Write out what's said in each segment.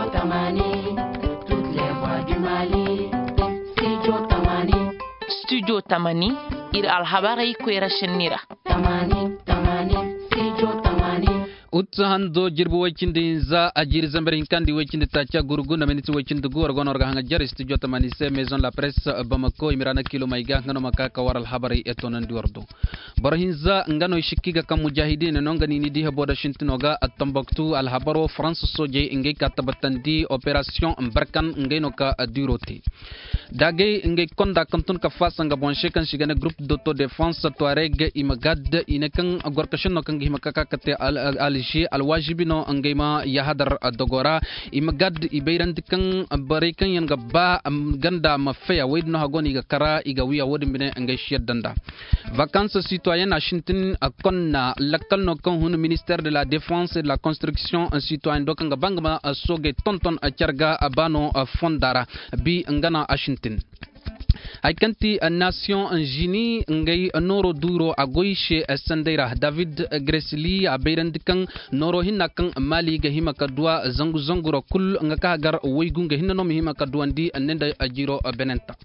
Tamani, toutes les voix du Mali. Studio Tamani. Studio Tamani, ir alhabari kwera shenira. Tamani, Studio Tamani. Utsahando jirbu wachindi za ajiri zambere hinkandi wachindi tacha guruguna meniti wachindi guwar gonor gahanga jari studio Tamani se maison la presse Bamako imirana kilo maiga ngano makaka waral habari etonan diwardo barahinza ngano ishikiga kam mujahidin nonga nini diha boda shintinoga Tombouctou al habaro France soje ingay katabatandi operation mbarkan ngayno ka duroti dagay ingay konda kantun ka fasanga bonche kan shigana groupe d'autodéfense Touareg imagad inakan gorkashin no kan gimakaka kate al alwajibino angema yahadar dogora imagad ibeiran dikan barikan yan gabba ganda mafaya wedno hagoni ga kara iga wiya wodin bine angay shedanda vacances citoyennes à Chintin konna lakal no kan hun ministère de la défense et de la construction citoyenne dokanga bangma soge tonton charga abano fondara bi ngana a Chintin Aikanti nation jini ngay noro duro agoishe sandeira David Gresly aberandikan noro hinakan mali ga himaka dua zangu zanguro kul ngaka gar waygunga hinano himaka duandi nenda ajiro benenta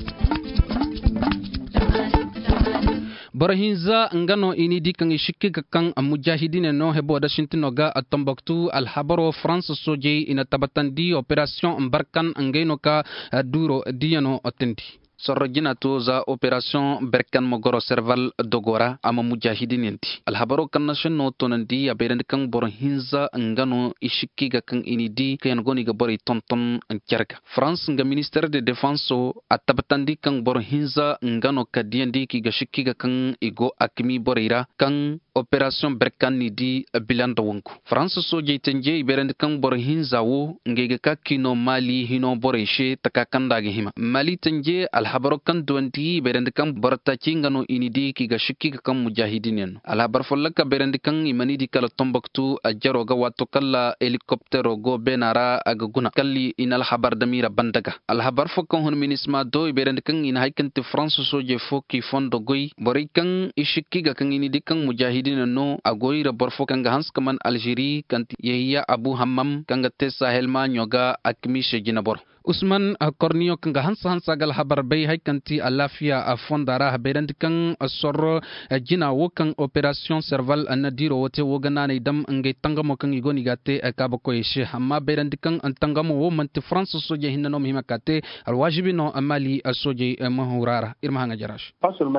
Barahinza ngano ini dikang ishikika kang mujahidin no hebo da shintinoga Tombouctou al habaro France soje ina tabatandi operation mbarkan ngeno ka duro diano otendi sorrojina to za operation berkan mogoro serval dogora ama mujahidin yanti alhabaro kan national tonandi aberan kan bor hinza ngano ishikiga kan inidi kan goni ga bori tonton ankerga France nga ministère de défense atabatandi kan bor hinza ngano kadiendi ki ga shikiga kan igo akmi borira kan operation berkan nidi bilanda wonko France soje tenje iberan kan bor hinza wo ngega ka kino mali hino boreshe takakanda ga hima mali tenje habaro kan duanti berende kan barta cingano inidi ki ga shikki kan mujahidin ala barfollaka berende kan imani di kala Tombouctou ajaro ga wato kala helicoptero go benara aga guna kalli inal habar damira bandaga al habar fo kan hon minisma do berende kan ina haykante France soje fo ki fondo goy bori kan ishikki ga kan inidi kan mujahidin no agoyra barfo kan ga hans kaman Algerie kan yehiya Abu Hammam kan ga te Sahel ma nyoga akmi shejina bor Usman Kornio kanga hansa gal habar bay haykanti alafia fondara beirand kan sorro jina wokan operation serval anadiro wote wogana idam ngay tangamo kan igoni gate kabako yeshe amma beirand kan tangamo wo manti France soje hinno mimakate alwajibi no amali soje mahurara irma hanga jarash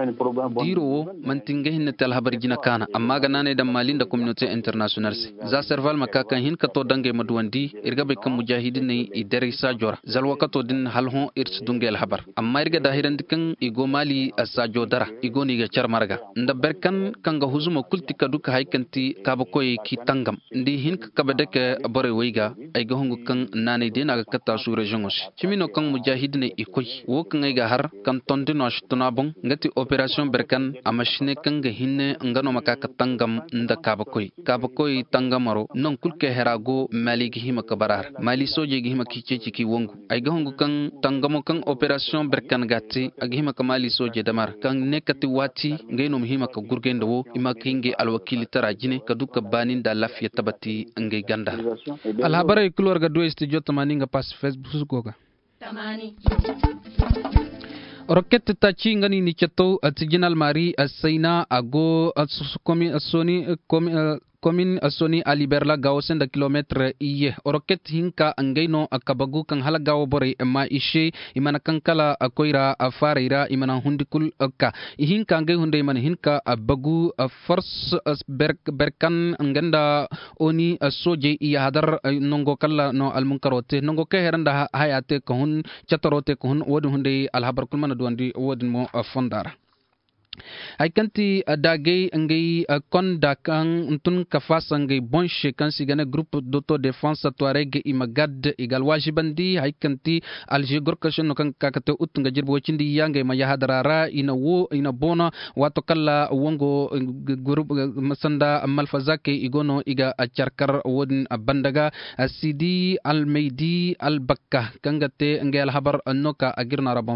diro mantinga hinne tel habar jina kana amma ganane idam malinda communauté internationale za serval makaka hin kato dange madwandi irgabe kan mujahidin ni idarisa jora zalwakato din halhon irs dungel habar amma irga dahiran dikan igo mali asajo dara igo ni ga charmarga nda berkan kanga huzuma kulti kaduka haykanti kabakoy ki tangam ndi hin kabadeke bore weiga ay ga hongu kan nane dina ga kata su regions chimino kan mujahidne ikoy wo kan ay ga har kan tondino ashtuna bon ngati operation berkan amashine kan ga hinne ngano makaka tangam nda kabakoy tangamaro non kulke herago mali gi hima kabarar mali soje gi hima kiche ki wongu ay ga hongu kan tangamo kan operation berkan gatti agihima kamali soje damar kan nekati wati ngeno muhima ka gurgendo wo ima kinge alwakili tarajine kaduka banin da lafiya tabati ngay ganda al habara ikulor ga do studio tamani nga pas Facebook goga tamani roket tachi ngani ni cheto atijinal mari asaina ago commune asoni aliberla gawsen da kilometre iye roket hinka angaino akabagu kan halagawo bore ma ishe imana kankala akoira afareira imana hundikul ka hinka angay hunde imana hinka abagu force berkan nganda oni soje iya hadar nongo kala no almunkarote nongo ke heranda hayate ko hun chatorote ko hun wodi hunde alhabar kulmana duandi wodin mo fondara ay kanti dagay ngay konda kan untun kafasa ngay bonche kan sigana groupe d'autodéfense Touareg imagad igal wajibandi ay kanti alje gorkashin no kan kakate utunga jirbo cindi yangay mayahadarara ina bona wato kala wongo groupe masanda malfazake igono iga charkar wodin bandaga Sidi Almeidi Albakka kangate ngay alhabar noka agirna rabon feri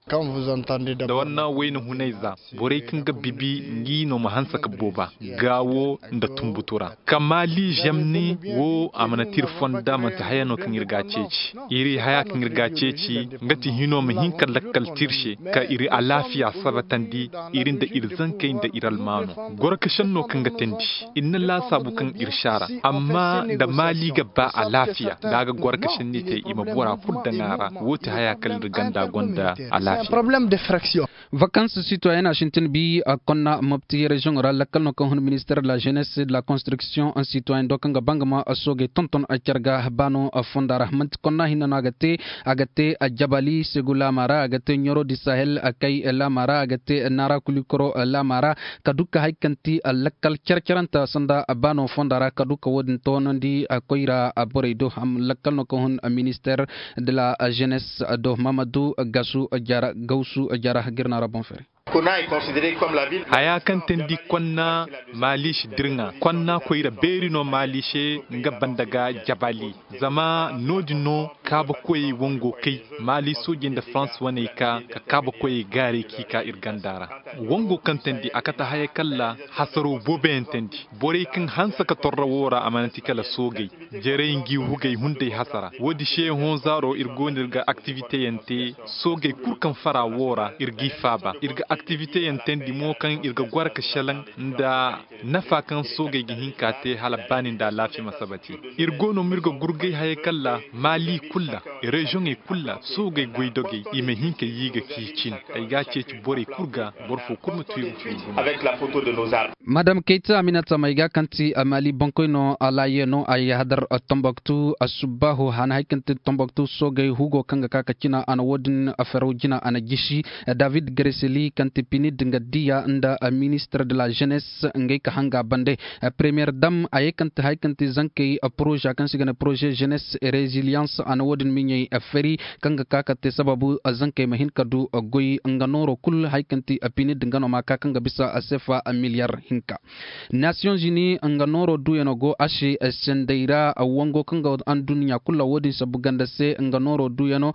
Quand vous entendez da wannan wayna hunaiza bore kin ga bibi ngi no mahansa ka boba gawo da tumbutura kamali jamni wo amana tirfonda mata hayano kan irga ceci iri haya kan irga ceci ngati hino mu hinkar lakkal tirshe ka iri alafiya sabatandi irin da irzan kai da iralmano gorka shanno kan gatendi inna la sabu kan irshara amma da mali gaba alafiya daga gorka shanni te ima bora fudda ngara wota haya kal ganda gonda alafiya problème de fraction. Vacances citoyennes à Chintenbi, à Konna, Mopti, région orale, la Kalnokon, ministère de la Jeunesse et de la Construction, un citoyen d'Okanga Bangama, à Soge, Tonton, à Tcherga, Bano, à Fondara, Konna, Hinanagate, Agate, à Djabali, Segula Mara, Agate, Nyoro di Sahel, à Kay, La Mara, Agate, Nara Kulikoro, La Mara, Kaduka Haikanti, à Lakal Tcherkaranta, Sanda, à Bano, Fondara, Kaduka Wodinton, di, à Koira, à Boredo, la Kalnokon, ministère de la Jeunesse, do Mamadou, Gassou, Jara, Gausu, Jara, Girnara Bonferre. Konna est considérée comme la ville. Haya kan tendi konna malish dirnga konna koira berino malishe nga bandaga jabali zama nodino kaba koyi wongo kai mali sojin da France wane ka kaba koyi gari kika irgandara wongo kan tendi akata haya kalla hasaro bobe tendi bore kan hansa ka torra wora amanati kala sogai jere ngi hugay hunde hasara wodi she hon zaro irgonirga activité yente sogay kurkan fara wora irgi faba irga activité yantendi mo kan irga gwarka shalan da nafa kan soge gihin kate hala banin da lafi masabati irgono mirga gurgai haye kalla mali kulla region e kulla soge goidoge ime hinke yiga kicin ay gace ci bore kurga borfo kurmu tuyu avec la photo de nos arbres. Madame Keita Aminata Maiga kanti amali bankoino alayeno ay hadar Tombouctou asubahu han haikanti Tombouctou soge hugo kanga kakacina ana wodin aferojina ana gishi David Greseli kanti pinid ngadiya nda ministre de la jeunesse ngay kahanga bande première dame ayekanti haikanti zanke projet kan sigana projet jeunesse et résilience ana wodin minyai aferi kanga kakate sababu zanke mahin kadu goy nganoro kul haikanti pinid ngano maka kanga bisa asefa milliard hinka Nations Unies nganoro duyeno go ashe sendeira wango kanga an dunya kula wodi sabuganda se nganoro duyeno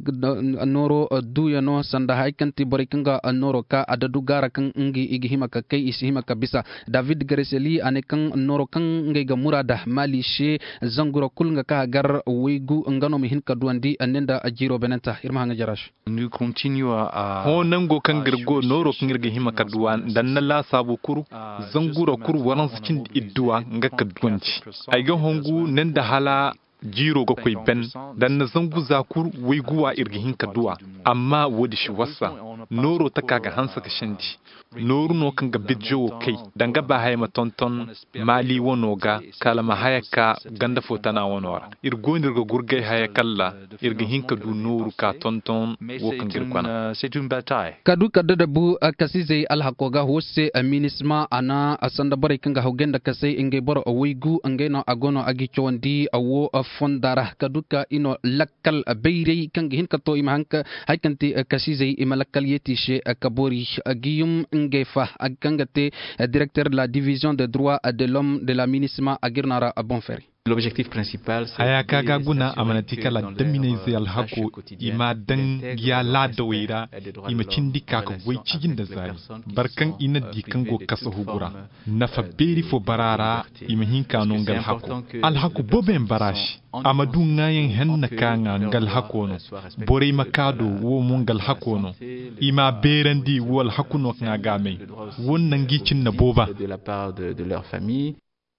noro duyeno sanda haikanti borikanga noro ka adadu gara kan ngi igi himaka kai isi himaka bisa David Greseli ane kan noro kan ngai ga murada mali she zanguro kulnga ka gar wigu ngano mi hinka duandi anenda ajiro benenta irma hanga jarash nous continue à honango kan girgo noro kan girga himaka duwan dan la sabu kuru zanguro kuru waran cikin idduwa nga ka duwanci ai ga hongu nan da hala jiro ga koi ben dan na zangu zakur waiguwa irgihin kaduwa amma wodi shi wasa noro ta kaga hansa ka shanti noru no kan ga bidjo kai dan ga ba hayma tonton mali wono ga kala ma hayaka ganda fotana wonora irgonir ga gurgai hayakalla irgihin kadu noru ka tonton wo kan girkwana C'est une bataille. kadu kadda bu kasize alhakoga hosse minisma ana asanda bare kanga hogenda kasai inge boro waigu angeno agono agi chowandi awo fondara kaduka ino lakkal beirei kanga hin kato imahanka haikanti kasize imalakkal yetishe kabori agiyum ngefa agangate directeur de la division des droits de l'homme de la minisma agirnara bonferi. L'objectif principal, c'est hayaka gaguna amanatika la daminaize alhako ima dan ya la dawira ima cindika ka wai cigin da zari barkan ina dikango kasa hugura nafa beri fo barara ima hinka non gal hako alhako boben barashi amadu ngayen henna kanga ngal hako no bore makado wo mon gal hako no ima berandi wal hakuno ngaga mai wonnan gicin na boba de la part de leur famille.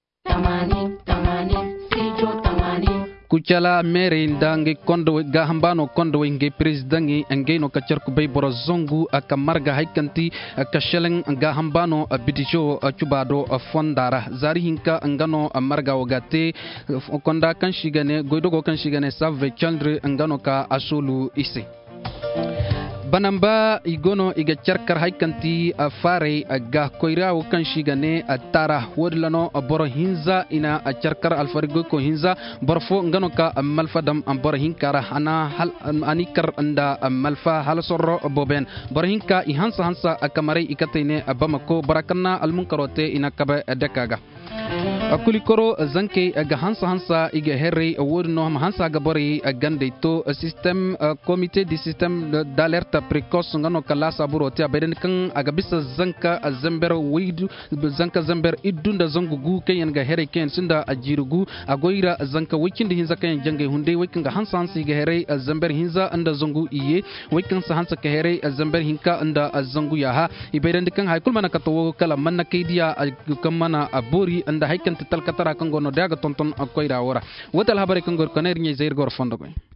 Kuchala mere ndange kondo ga hambano kondo nge presidangi nge no kacharku bay boro zongu akamarga haikanti akasheleng ga hambano bidijo chubado fondara zari hinka ngano marga wogate konda kan shigane goidogo kan shigane save chandre ngano ka asulu ise banamba igono iga charkar haikanti fare ga koirawo kan shigane tara wodlano boro hinza ina charkar alfarigo ko hinza borfo ngano ka malfadam boro hinkara ana hal anikar anda malfa hal sorro boben boro hinka i hansa kamare ikatene bamako barakanna almunkarote ina kaba dekaga akulikoro zanke ga hansa iga herre wodno hansa ga bori gande to système comité du système d'alerte précoce ngano kala saburo ti abeden kan aga bisa zanka zamber widu zanka zamber idunda zangugu kayen ga herre ken sinda ajirugu agoira zanka wikindi hinza kayen jange hunde wikin ga hansa ga herre zamber hinza anda zangu iye wikin sa hansa ka herre zamber hinka anda zangu yaha ibeden kan haykul mana kato kala manna kaydiya kan mana abori anda haykan talkatara kan gono daga tonton akoyra wora wotal habare kan gor kaner nyi zair gor fondo